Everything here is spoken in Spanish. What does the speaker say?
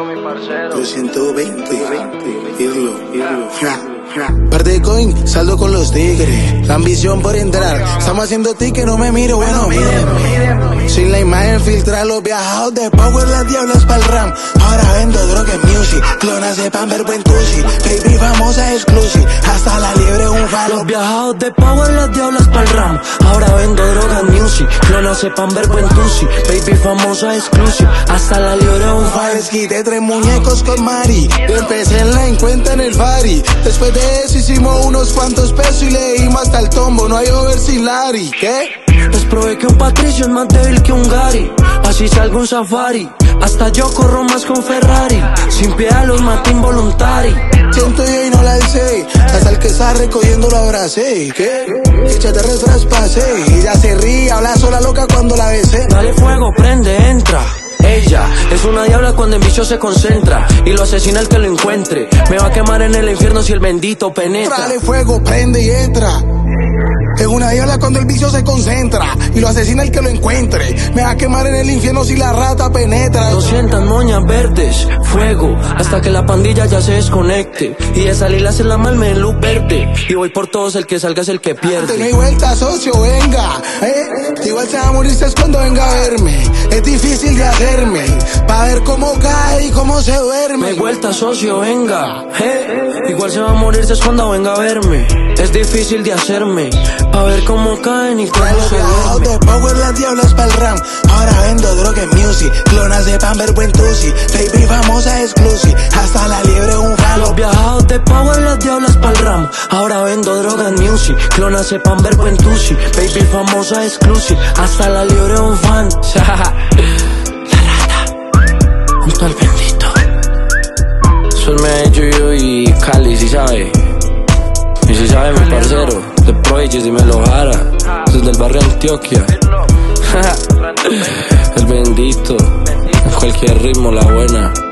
mi parcero. 220, irlo. Par de coin, saldo con los tigres. La ambición por entrar. Estamos haciendo ticket, no me miro, bueno, miren. Sin la imagen filtrar los viajados de Power, las diablas pa'l ram. Ahora vendo droga en music. Clonas de Pamper, buen tusi. Baby famosa exclusive. Hasta la liebre un falo. Los viajados de Power, las diablas pa'l ram. Ahora vendo droga en music. Clonas de Pamper, buen tusi. Baby famosa exclusive. Hasta la liebre un falo. Quité 3 muñecos con Mari. Empecé en la encuenta en el Fari. Después de eso hicimos unos cuantos pesos y le dimos hasta el tombo. No hay over sin Larry. ¿Qué? Les probé que un Patricio es más débil que un Gary. Así salgo un safari. Hasta yo corro más con Ferrari. Sin piedad los maté involuntari. Siento yo y no la alcé. Hasta el que está recogiendo lo abracé. ¿Qué? Échate traspasé. Y ya se ríe, habla sola loca cuando la besé. Dale fuego, prende, entra. Ella es una diabla cuando en vicio se concentra y lo asesina el que lo encuentre. Me va a quemar en el infierno si el bendito penetra. Dale fuego, prende y entra. Es una diabla cuando el vicio se concentra y lo asesina el que lo encuentre. Me va a quemar en el infierno si la rata penetra. 200 moñas verdes, fuego, hasta que la pandilla ya se desconecte. Y de salir a hacer la mal me en luz verde. Y voy por todos, el que salga es el que pierde. No hay vuelta, socio, venga. Igual se va a morir cuando venga a verme. Es difícil de hacerme, pa' ver cómo cae y cómo se duerme. No hay vuelta, socio, venga. Igual se va a morir cuando venga a verme. Es difícil de hacerme, pa' ver cómo caen y cómo se duermen. De Power, las diablas pa'l ram. Ahora vendo droga en music. Clonas de Pamper, buen tusi. Baby famosa exclusive. Hasta la liebre un falo. Los viajados de Power, las diablas pa'l ram. Ahora vendo droga en music. Clonas de Pamper, buen tusi. Baby famosa exclusive. Hasta la liebre un fan. La rata junto al bendito. Eso es Medellín y Cali, si sabe. Y si sabe mi parcero, de Prodigy, si me lo jara, desde el barrio Antioquia. El bendito, en cualquier ritmo, la buena.